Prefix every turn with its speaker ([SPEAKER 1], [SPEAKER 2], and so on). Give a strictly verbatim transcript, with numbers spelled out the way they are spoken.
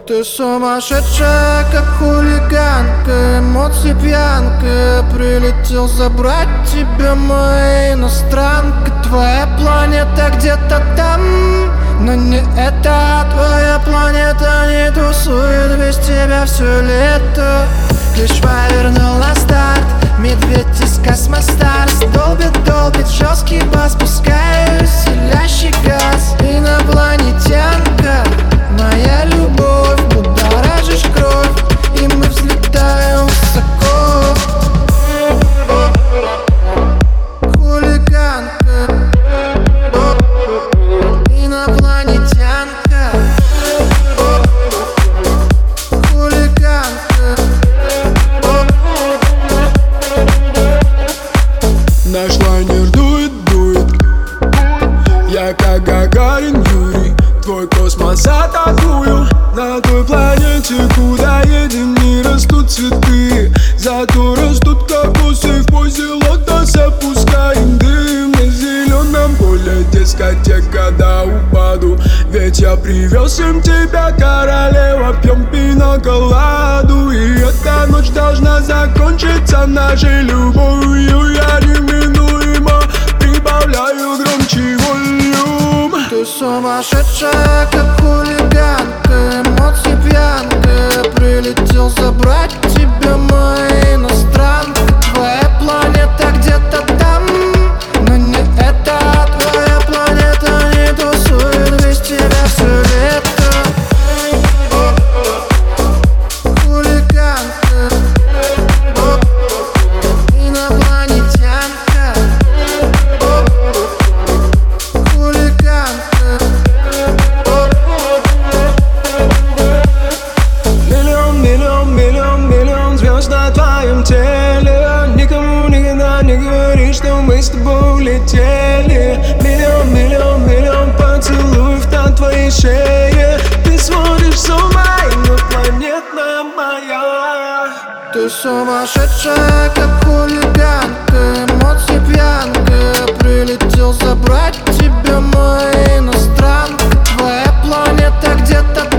[SPEAKER 1] Ты сумасшедшая, как хулиганка, эмоции пьянка. Прилетел забрать тебя, моя иностранка. Твоя планета где-то там, но не это. Твоя планета не тусует без тебя все лето. Лишь повернул на старт, медведь из Космостарс. Долбит, долбит жесткий бас, пускаю селящий газ. Инопланетянка, моя любовь, будоражишь кровь, и мы взлетаем высоко. Хулиганка, инопланетянка, хулиганка.
[SPEAKER 2] Наш лайнер дует, дует. Я как Гагарин Юрий, твой космос атакую. На той планете, куда едем, не растут цветы, зато растут кокосы. В позе лотоса пускаем дым. На зеленом поле дискотека до упаду. Ведь я привез им тебя, королева, пьем пиноколаду. И эта ночь должна закончиться нашей любовью. Я неминуемо прибавляю громче волюм.
[SPEAKER 1] Ты сумасшедшая, как хулиганка, эмоции пьянка. Прилетел забрать тебя, моя иностранка. Твоя планета где-то там, но не это. Твоя планета не тусует без тебя все лето. Хулиганка, инопланетянка, хулиганка.
[SPEAKER 2] Миллион, миллион, миллион, миллион звезд на твоем теле. Никому никогда не говори, что мы с тобой улетели. Миллион, миллион, миллион поцелуев на твоей шее. Ты сводишь с ума, инопланетная моя.
[SPEAKER 1] Ты сумасшедшая, как хулиганка, эмоции пьянка. Прилетел забрать тебя, моя иностранка. Твоя планета где-то